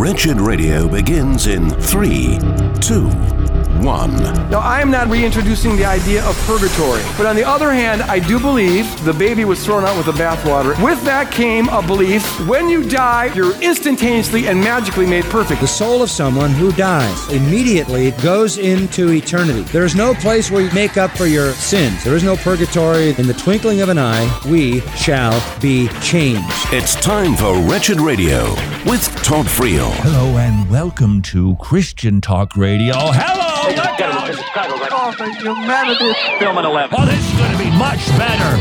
Wretched Radio begins in 3, 2, 1. Now, I am not reintroducing the idea of purgatory, but on the other hand, I do believe the baby was thrown out with the bathwater. With that came a belief, when you die, you're instantaneously and magically made perfect. The soul of someone who dies immediately goes into eternity. There is no place where you make up for your sins. There is no purgatory. In the twinkling of an eye, we shall be changed. It's time for Wretched Radio with Todd Friel. Hello and welcome to Christian Talk Radio. Hello! Look out! Oh, for humanity. Film at 11. Oh, this is going to be much better.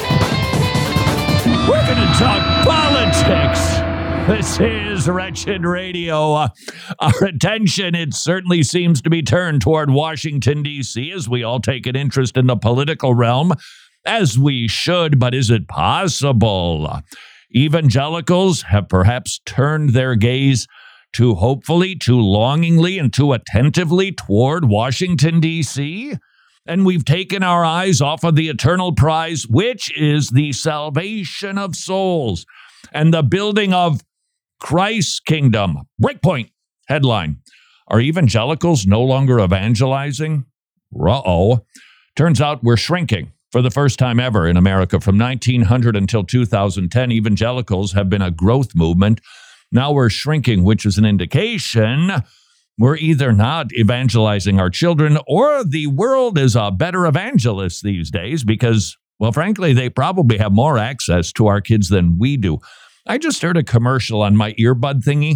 We're going to talk politics. This is Wretched Radio. Our attention, it certainly seems to be turned toward Washington, D.C., as we all take an interest in the political realm, as we should, but is it possible? Evangelicals have perhaps turned their gaze too hopefully, too longingly, and too attentively toward Washington, D.C., and we've taken our eyes off of the eternal prize, which is the salvation of souls and the building of Christ's kingdom. Breakpoint headline. Are evangelicals no longer evangelizing? Uh-oh. Turns out we're shrinking. For the first time ever in America, from 1900 until 2010, evangelicals have been a growth movement. Now we're shrinking, which is an indication we're either not evangelizing our children or the world is a better evangelist these days because, well, frankly, they probably have more access to our kids than we do. I just heard a commercial on my earbud thingy,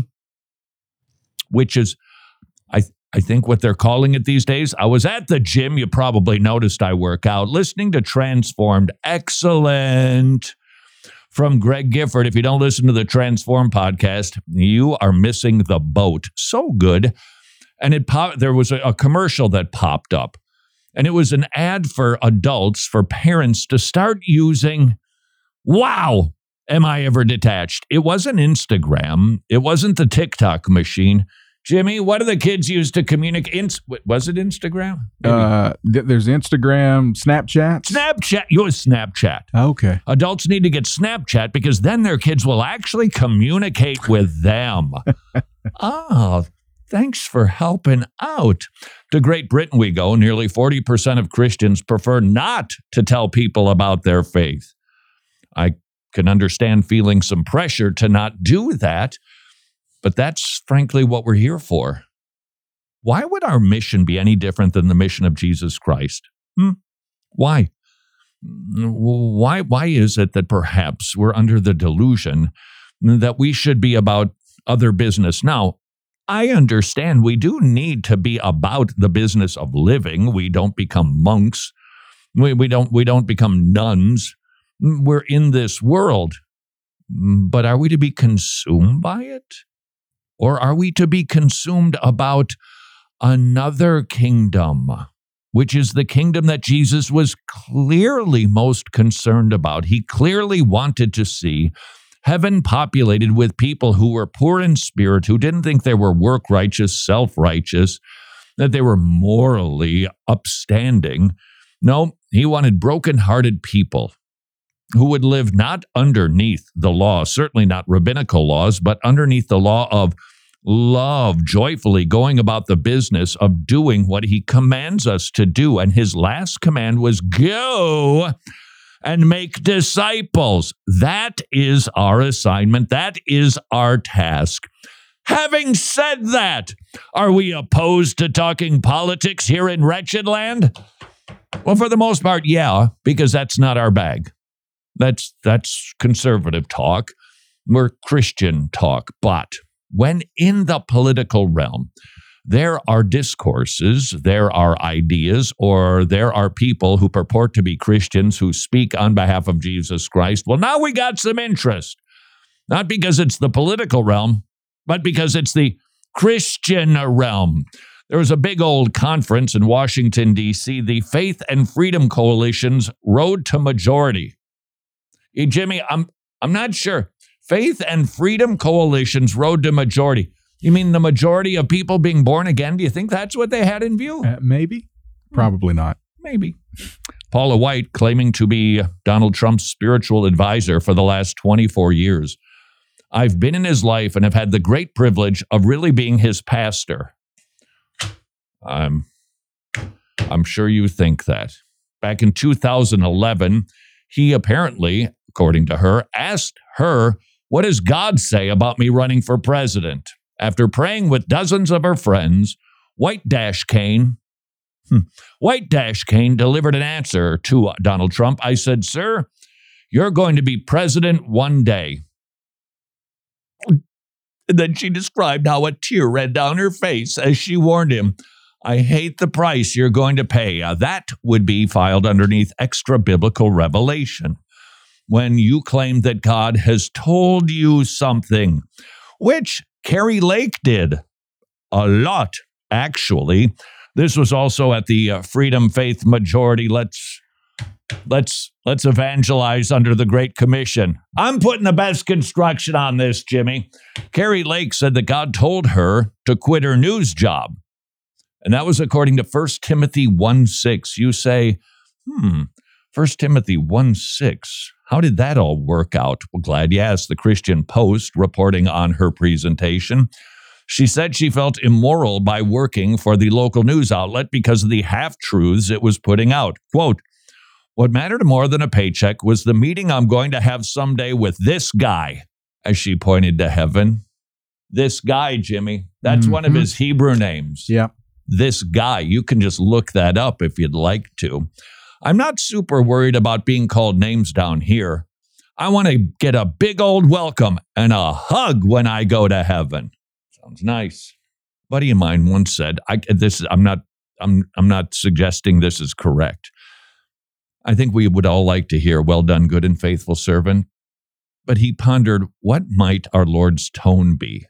which is, I think what they're calling it these days. I was at the gym. You probably noticed I work out, listening to Transformed. Excellent. From Greg Gifford. If you don't listen to the Transform podcast, you are missing the boat. So good. And there was a commercial that popped up, and it was an ad for adults, for parents to start using, wow, am I ever detached? It wasn't Instagram. It wasn't the TikTok machine. Jimmy, what do the kids use to communicate? Was it Instagram? There's Instagram, Snapchat. Snapchat. Use Snapchat. Okay. Adults need to get Snapchat because then their kids will actually communicate with them. Oh, thanks for helping out. To Great Britain we go. Nearly 40% of Christians prefer not to tell people about their faith. I can understand feeling some pressure to not do that. But that's frankly what we're here for. Why would our mission be any different than the mission of Jesus Christ? Why? Why is it that perhaps we're under the delusion that we should be about other business? Now, I understand we do need to be about the business of living. We don't become monks. We don't become nuns. We're in this world. But are we to be consumed by it? Or are we to be consumed about another kingdom, which is the kingdom that Jesus was clearly most concerned about? He clearly wanted to see heaven populated with people who were poor in spirit, who didn't think they were work-righteous, self-righteous, that they were morally upstanding. No, he wanted broken-hearted people who would live not underneath the law, certainly not rabbinical laws, but underneath the law of love, joyfully going about the business of doing what he commands us to do. And his last command was go and make disciples. That is our assignment. That is our task. Having said that, are we opposed to talking politics here in Wretched Land? Well, for the most part, yeah, because that's not our bag. That's conservative talk. We're Christian talk. But when in the political realm, there are discourses, there are ideas, or there are people who purport to be Christians who speak on behalf of Jesus Christ, well, now we got some interest. Not because it's the political realm, but because it's the Christian realm. There was a big old conference in Washington, D.C., the Faith and Freedom Coalition's Road to Majority. Hey, Jimmy, I'm not sure. Faith and Freedom Coalition's Road to Majority. You mean the majority of people being born again? Do you think that's what they had in view? Maybe. Probably not. Maybe. Paula White, claiming to be Donald Trump's spiritual advisor for the last 24 years. I've been in his life and have had the great privilege of really being his pastor. I'm sure you think that. Back in 2011, he apparently, according to her, asked her, what does God say about me running for president? After praying with dozens of her friends, White Dash Kane delivered an answer to Donald Trump. I said, sir, you're going to be president one day. And then she described how a tear ran down her face as she warned him, I hate the price you're going to pay. That would be filed underneath extra biblical revelation. When you claim that God has told you something, which Carrie Lake did a lot, actually. This was also at the Freedom Faith Majority. Let's evangelize under the Great Commission. I'm putting the best construction on this, Jimmy. Carrie Lake said that God told her to quit her news job. And that was according to 1 Timothy 1:6. You say, 1 Timothy 1:6. How did that all work out? Well, glad you asked. The Christian Post, reporting on her presentation, she said she felt immoral by working for the local news outlet because of the half-truths it was putting out. Quote, what mattered more than a paycheck was the meeting I'm going to have someday with this guy, as she pointed to heaven. This guy, Jimmy, that's one of his Hebrew names. Yeah. This guy. You can just look that up if you'd like to. I'm not super worried about being called names down here. I want to get a big old welcome and a hug when I go to heaven. Sounds nice. A buddy of mine once said, I'm not suggesting this is correct. I think we would all like to hear, well done, good and faithful servant. But he pondered, what might our Lord's tone be?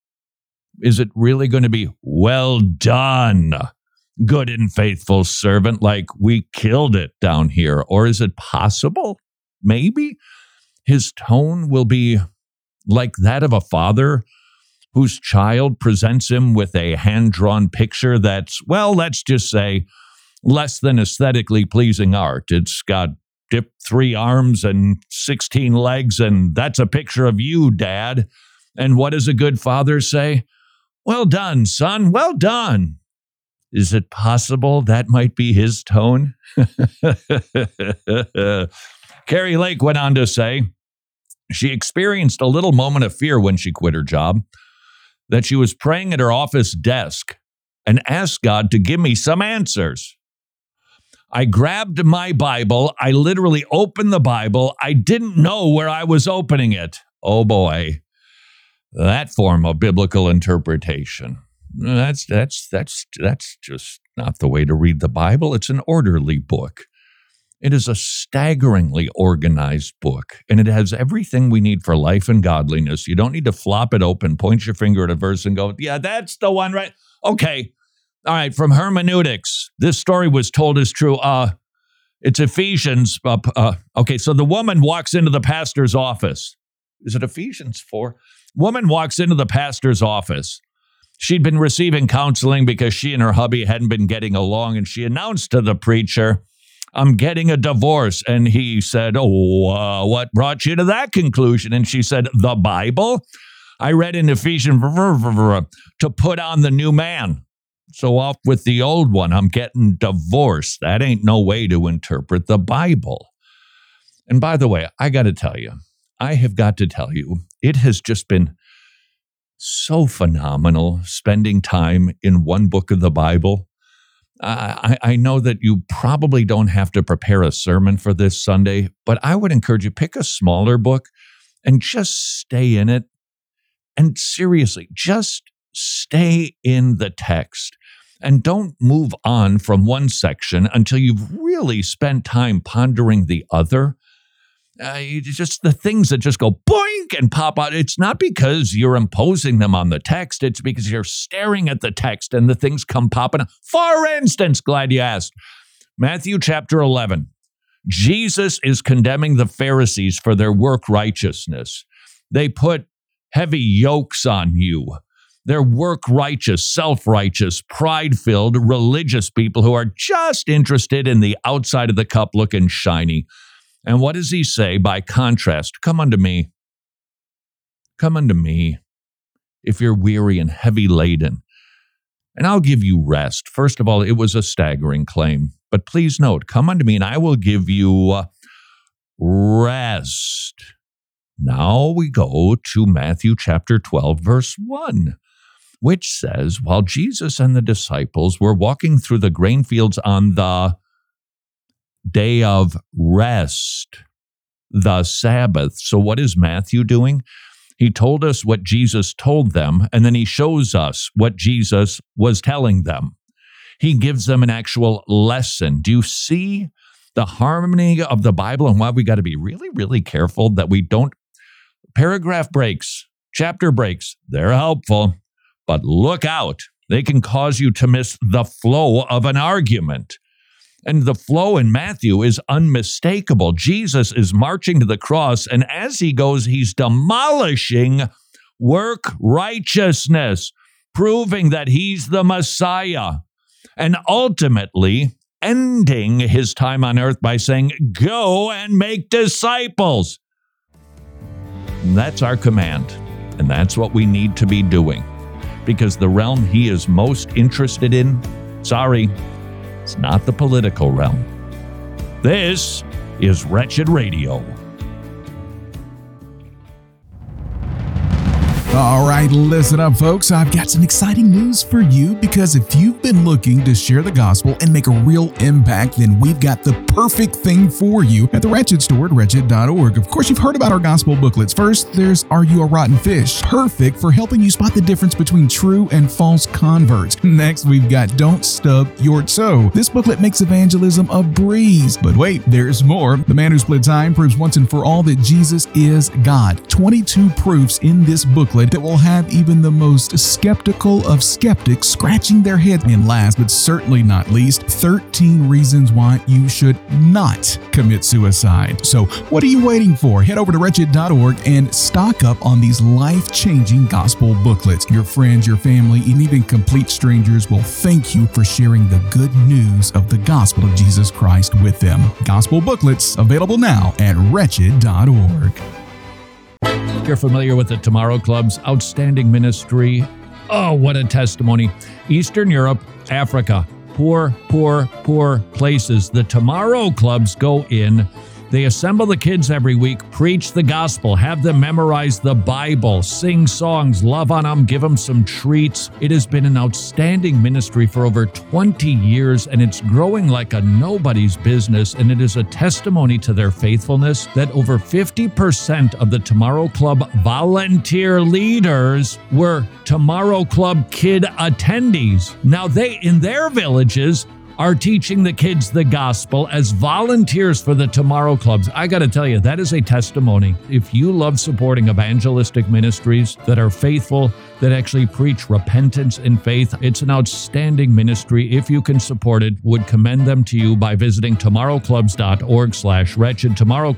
Is it really going to be, well done, good and faithful servant, like we killed it down here? Or is it possible, maybe, his tone will be like that of a father whose child presents him with a hand-drawn picture that's, well, let's just say, less than aesthetically pleasing art. It's got dipped 3 arms and 16 legs, and that's a picture of you, Dad. And what does a good father say? Well done, son, well done. Is it possible that might be his tone? Carrie Lake went on to say she experienced a little moment of fear when she quit her job, that she was praying at her office desk and asked God to give me some answers. I grabbed my Bible. I literally opened the Bible. I didn't know where I was opening it. Oh boy, that form of biblical interpretation. That's just not the way to read the Bible. It's an orderly book. It is a staggeringly organized book, and it has everything we need for life and godliness. You don't need to flop it open, point your finger at a verse and go, yeah, that's the one, right? Okay. All right, from hermeneutics, this story was told as true. It's Ephesians. Okay, so the woman walks into the pastor's office. Is it Ephesians 4? Woman walks into the pastor's office. She'd been receiving counseling because she and her hubby hadn't been getting along, and she announced to the preacher, I'm getting a divorce. And he said, what brought you to that conclusion? And she said, the Bible. I read in Ephesians to put on the new man. So off with the old one. I'm getting divorced. That ain't no way to interpret the Bible. And by the way, I have got to tell you, it has just been so phenomenal spending time in one book of the Bible. I know that you probably don't have to prepare a sermon for this Sunday, but I would encourage you, pick a smaller book and just stay in it. And seriously, just stay in the text and don't move on from one section until you've really spent time pondering the other. Just the things that just go boink and pop out. It's not because you're imposing them on the text. It's because you're staring at the text and the things come popping up. For instance, glad you asked, Matthew chapter 11. Jesus is condemning the Pharisees for their work righteousness. They put heavy yokes on you. They're work-righteous, self-righteous, pride-filled, religious people who are just interested in the outside of the cup looking shiny. And what does he say by contrast? Come unto me. Come unto me, if you're weary and heavy laden, and I'll give you rest. First of all, it was a staggering claim. But please note, come unto me, and I will give you rest. Now we go to Matthew chapter 12, verse 1, which says, while Jesus and the disciples were walking through the grain fields on the day of rest, the Sabbath. So what is Matthew doing? He told us what Jesus told them, and then he shows us what Jesus was telling them. He gives them an actual lesson. Do you see the harmony of the Bible and why we got to be really, really careful that we don't paragraph breaks, chapter breaks? They're helpful, but look out. They can cause you to miss the flow of an argument. And the flow in Matthew is unmistakable. Jesus is marching to the cross, and as he goes, he's demolishing work righteousness, proving that he's the Messiah, and ultimately ending his time on earth by saying, go and make disciples. And that's our command, and that's what we need to be doing, because the realm he is most interested in, it's not the political realm. This is Wretched Radio. All right, listen up, folks. I've got some exciting news for you, because if you've been looking to share the gospel and make a real impact, then we've got the perfect thing for you at the Wretched store at wretched.org. Of course, you've heard about our gospel booklets. First, there's Are You a Rotten Fish? Perfect for helping you spot the difference between true and false converts. Next, we've got Don't Stub Your Toe. This booklet makes evangelism a breeze. But wait, there's more. The Man Who Split Time proves once and for all that Jesus is God. 22 proofs in this booklet that will have even the most skeptical of skeptics scratching their heads. And last but certainly not least, 13 reasons why you should not commit suicide. So what are you waiting for? Head over to wretched.org and stock up on these life-changing gospel booklets. Your friends, your family, and even complete strangers will thank you for sharing the good news of the gospel of Jesus Christ with them. Gospel booklets available now at wretched.org. You're familiar with the Tomorrow Club's outstanding ministry. Oh, what a testimony. Eastern Europe, Africa, poor places. The Tomorrow Clubs go in. They assemble the kids every week, preach the gospel, have them memorize the Bible, sing songs, love on them, give them some treats. It has been an outstanding ministry for over 20 years, and it's growing like a nobody's business, and it is a testimony to their faithfulness that over 50% of the Tomorrow Club volunteer leaders were Tomorrow Club kid attendees. Now they, in their villages, are teaching the kids the gospel as volunteers for the Tomorrow Clubs. I got to tell you, that is a testimony. If you love supporting evangelistic ministries that are faithful, that actually preach repentance and faith, it's an outstanding ministry. If you can support it, would commend them to you by visiting tomorrowclubs.org/wretched,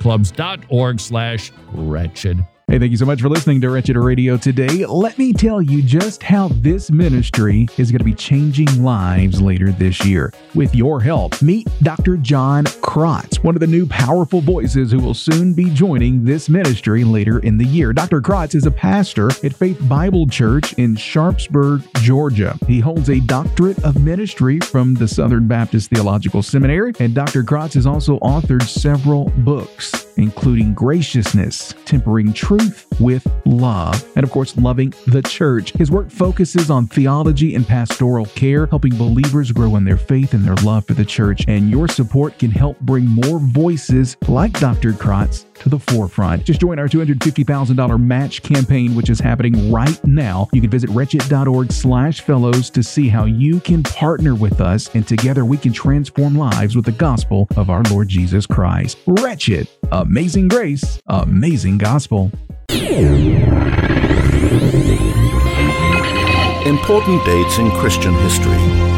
tomorrowclubs.org/wretched. Hey, thank you so much for listening to Wretched Radio today. Let me tell you just how this ministry is going to be changing lives later this year. With your help, meet Dr. John Krotz, one of the new powerful voices who will soon be joining this ministry later in the year. Dr. Krotz is a pastor at Faith Bible Church in Sharpsburg, Georgia. He holds a doctorate of ministry from the Southern Baptist Theological Seminary, and Dr. Krotz has also authored several books, including Graciousness, Tempering Truth with Love, and of course, Loving the Church. His work focuses on theology and pastoral care, helping believers grow in their faith and their love for the church. And your support can help bring more voices like Dr. Krotz to the forefront. Just join our $250,000 match campaign, which is happening right now. You can visit wretched.org/fellows to see how you can partner with us, and together we can transform lives with the gospel of our Lord Jesus Christ. Wretched, amazing grace, amazing gospel. Important dates in Christian history.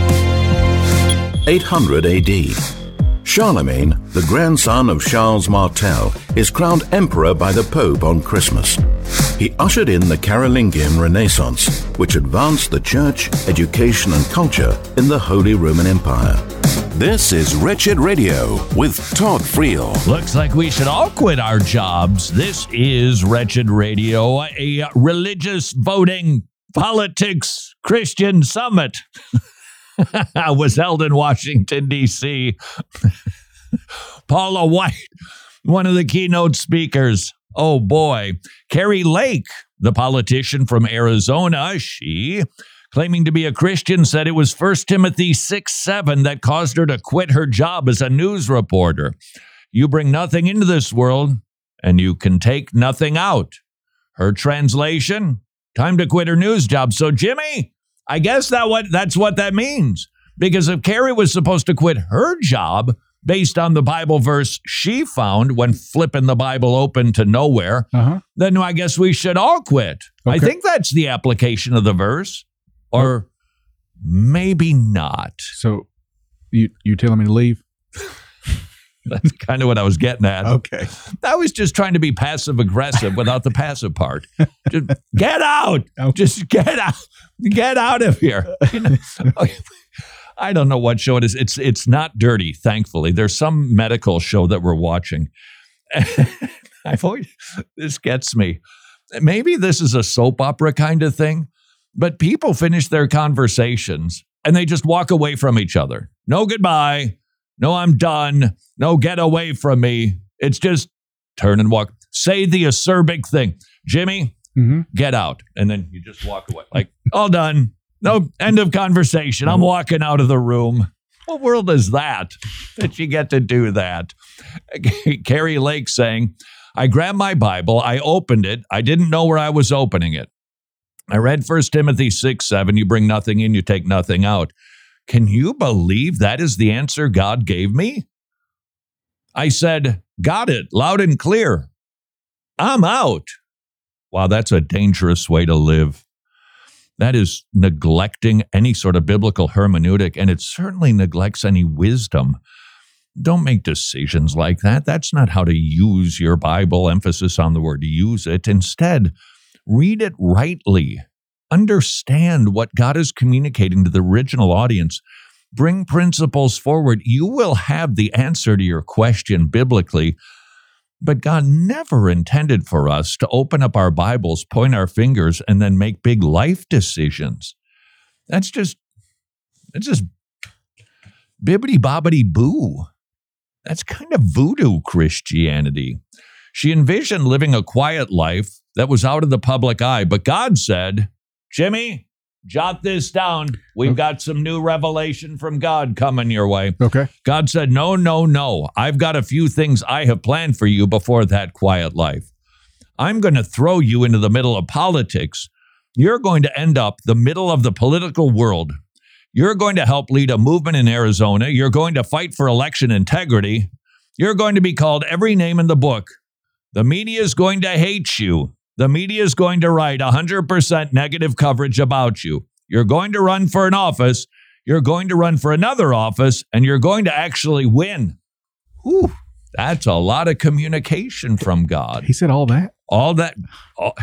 800 AD. Charlemagne, the grandson of Charles Martel, is crowned emperor by the Pope on Christmas. He ushered in the Carolingian Renaissance, which advanced the church, education, and culture in the Holy Roman Empire. This is Wretched Radio with Todd Friel. Looks like we should all quit our jobs. This is Wretched Radio, a religious voting politics Christian summit was held in Washington, D.C. Paula White, one of the keynote speakers. Oh, boy. Carrie Lake, the politician from Arizona, she, claiming to be a Christian, said it was 1 Timothy 6:7 that caused her to quit her job as a news reporter. You bring nothing into this world, and you can take nothing out. Her translation, time to quit her news job. So, Jimmy, I guess that's what that means. Because if Carrie was supposed to quit her job based on the Bible verse she found when flipping the Bible open to nowhere, then I guess we should all quit. Okay. I think that's the application of the verse. Or maybe not. So you telling me to leave? That's kind of what I was getting at. Okay. I was just trying to be passive-aggressive without the passive part. Just get out. Okay. Just get out. Get out of here. You know? I don't know what show it is. It's not dirty, thankfully. There's some medical show that we're watching. This gets me. Maybe this is a soap opera kind of thing. But people finish their conversations and they just walk away from each other. No goodbye. No, I'm done. No, get away from me. It's just turn and walk. Say the acerbic thing. Jimmy, get out. And then you just walk away. Like, all done. No, end of conversation. I'm walking out of the room. What world is that you get to do that? Carrie Lake saying, I grabbed my Bible. I opened it. I didn't know where I was opening it. I read 1 Timothy 6:7, you bring nothing in, you take nothing out. Can you believe that is the answer God gave me? I said, got it, loud and clear. I'm out. Wow, that's a dangerous way to live. That is neglecting any sort of biblical hermeneutic, and it certainly neglects any wisdom. Don't make decisions like that. That's not how to use your Bible, emphasis on the word use it. Instead, read it rightly. Understand what God is communicating to the original audience. Bring principles forward. You will have the answer to your question biblically, but God never intended for us to open up our Bibles, point our fingers, and then make big life decisions. That's just bibbidi-bobbidi-boo. That's kind of voodoo Christianity. She envisioned living a quiet life that was out of the public eye. But God said, Jimmy, jot this down. We've got some new revelation from God coming your way. Okay. God said, no. I've got a few things I have planned for you before that quiet life. I'm going to throw you into the middle of politics. You're going to end up the middle of the political world. You're going to help lead a movement in Arizona. You're going to fight for election integrity. You're going to be called every name in the book. The media is going to hate you. The media is going to write 100% negative coverage about you. You're going to run for an office. You're going to run for another office, and you're going to actually win. Whew, that's a lot of communication from God. He said all that? All that. A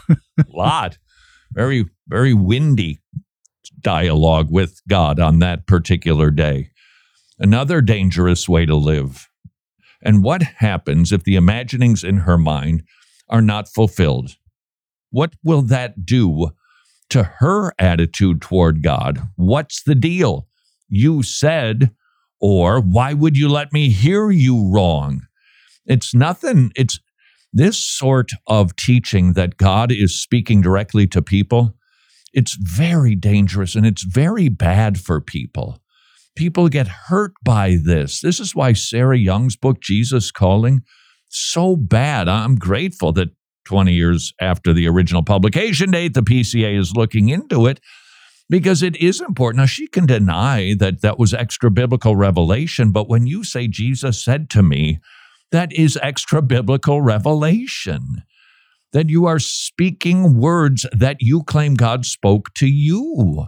lot. Very, very windy dialogue with God on that particular day. Another dangerous way to live. And what happens if the imaginings in her mind are not fulfilled? What will that do to her attitude toward God? What's the deal? You said, or why would you let me hear you wrong? It's nothing. It's this sort of teaching that God is speaking directly to people. It's very dangerous and it's very bad for people. People get hurt by this. This is why Sarah Young's book, Jesus Calling, so bad. I'm grateful that 20 years after the original publication date, the PCA is looking into it because it is important. Now, she can deny that that was extra biblical revelation, but when you say Jesus said to me, that is extra biblical revelation. That you are speaking words that you claim God spoke to you.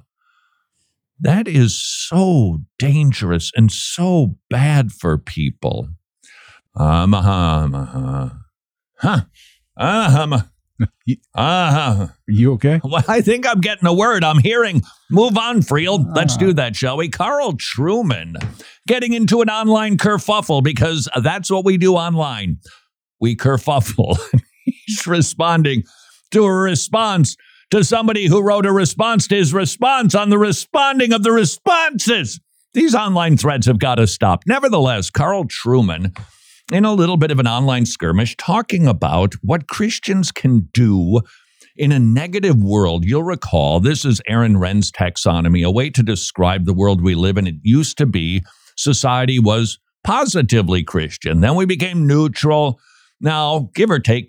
That is so dangerous and so bad for people. You okay? Well, I think I'm getting a word. I'm hearing. Move on, Friel. Let's do that, shall we? Carl Trueman getting into an online kerfuffle because that's what we do online. We kerfuffle. He's responding to a response to somebody who wrote a response to his response on the responding of the responses. These online threads have got to stop. Nevertheless, Carl Trueman, in a little bit of an online skirmish, talking about what Christians can do in a negative world. You'll recall, this is Aaron Wren's taxonomy, a way to describe the world we live in. It used to be society was positively Christian. Then we became neutral. Now, give or take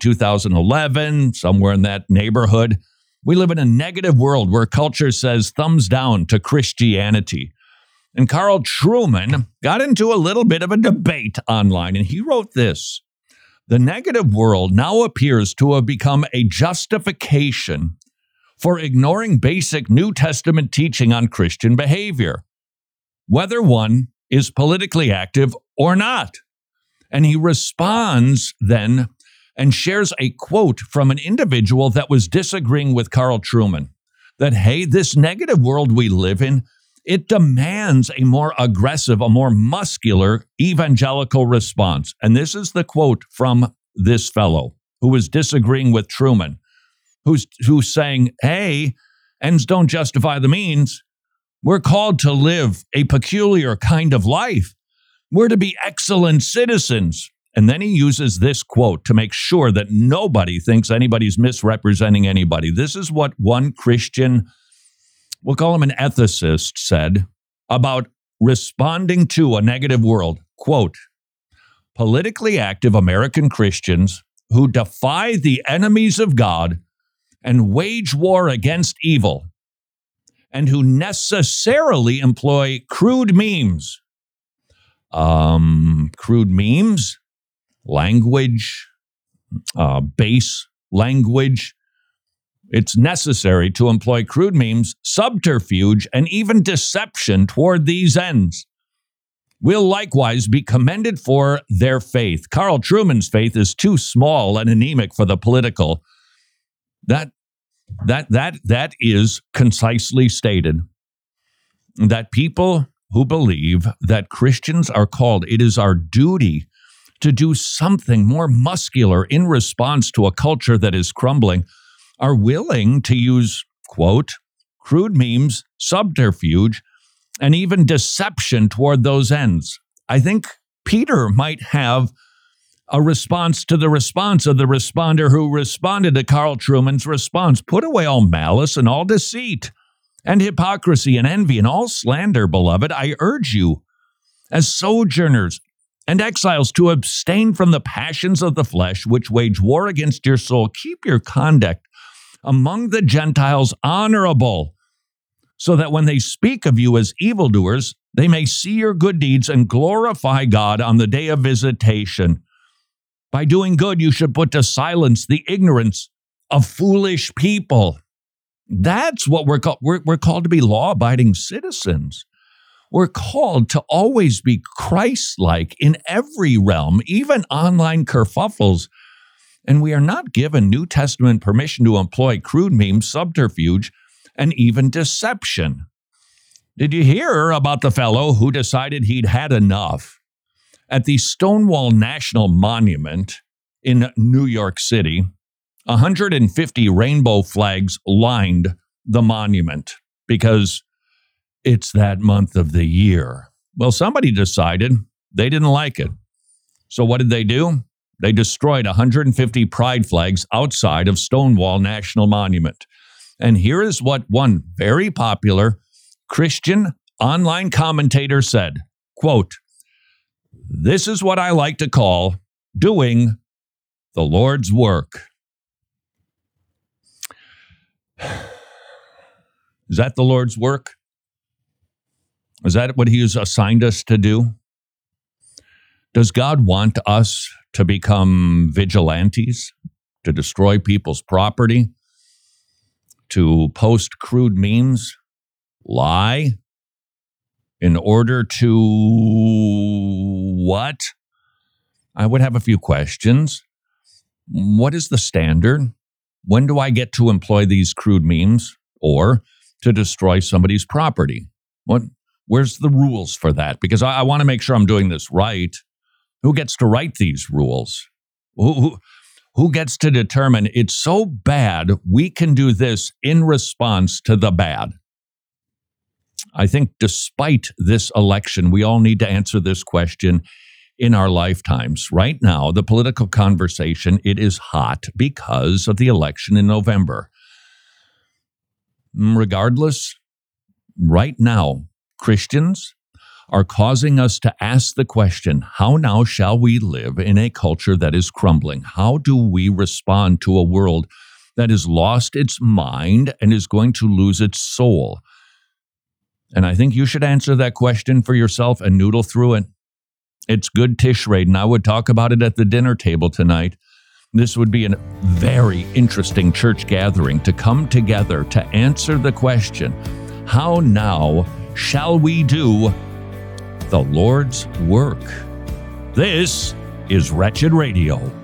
2011, somewhere in that neighborhood, we live in a negative world where culture says thumbs down to Christianity. And Carl Trueman got into a little bit of a debate online, and he wrote this: the negative world now appears to have become a justification for ignoring basic New Testament teaching on Christian behavior, whether one is politically active or not. And he responds then and shares a quote from an individual that was disagreeing with Carl Trueman, that, hey, this negative world we live in, it demands a more aggressive, a more muscular evangelical response. And this is the quote from this fellow who was disagreeing with Trueman, who's saying, hey, ends don't justify the means. We're called to live a peculiar kind of life. We're to be excellent citizens. And then he uses this quote to make sure that nobody thinks anybody's misrepresenting anybody. This is what one Christian, we'll call him an ethicist, said about responding to a negative world. Quote, politically active American Christians who defy the enemies of God and wage war against evil, and who necessarily employ crude memes, language, base language. It's necessary to employ crude memes, subterfuge, and even deception toward these ends. Will likewise be commended for their faith. Carl Trueman's faith is too small and anemic for the political. That is concisely stated. That people who believe that Christians are called, it is our duty to do something more muscular in response to a culture that is crumbling, are willing to use, quote, crude memes, subterfuge, and even deception toward those ends. I think Peter might have a response to the response of the responder who responded to Carl Trueman's response. Put away all malice and all deceit and hypocrisy and envy and all slander, beloved. I urge you, as sojourners and exiles, to abstain from the passions of the flesh, which wage war against your soul. Keep your conduct among the Gentiles honorable, so that when they speak of you as evildoers, they may see your good deeds and glorify God on the day of visitation. By doing good, you should put to silence the ignorance of foolish people. That's what we're called. We're called to be law-abiding citizens. We're called to always be Christ-like in every realm, even online kerfuffles. And we are not given New Testament permission to employ crude memes, subterfuge, and even deception. Did you hear about the fellow who decided he'd had enough? At the Stonewall National Monument in New York City, 150 rainbow flags lined the monument because it's that month of the year. Well, somebody decided they didn't like it. So what did they do? They destroyed 150 pride flags outside of Stonewall National Monument. And here is what one very popular Christian online commentator said, quote, "This is what I like to call doing the Lord's work." Is that the Lord's work? Is that what he has assigned us to do? Does God want us to become vigilantes, to destroy people's property, to post crude memes, lie, in order to what? I would have a few questions. What is the standard? When do I get to employ these crude means or to destroy somebody's property? Where's the rules for that? Because I want to make sure I'm doing this right. Who gets to write these rules? Who gets to determine it's so bad we can do this in response to the bad? I think despite this election, we all need to answer this question in our lifetimes. Right now, the political conversation, it is hot because of the election in November. Regardless, right now, Christians are causing us to ask the question, how now shall we live in a culture that is crumbling? How do we respond to a world that has lost its mind and is going to lose its soul? And I think you should answer that question for yourself and noodle through it. It's good Tishrei, and I would talk about it at the dinner table tonight. This would be a very interesting church gathering to come together to answer the question, how now shall we do the Lord's work? This is Wretched Radio.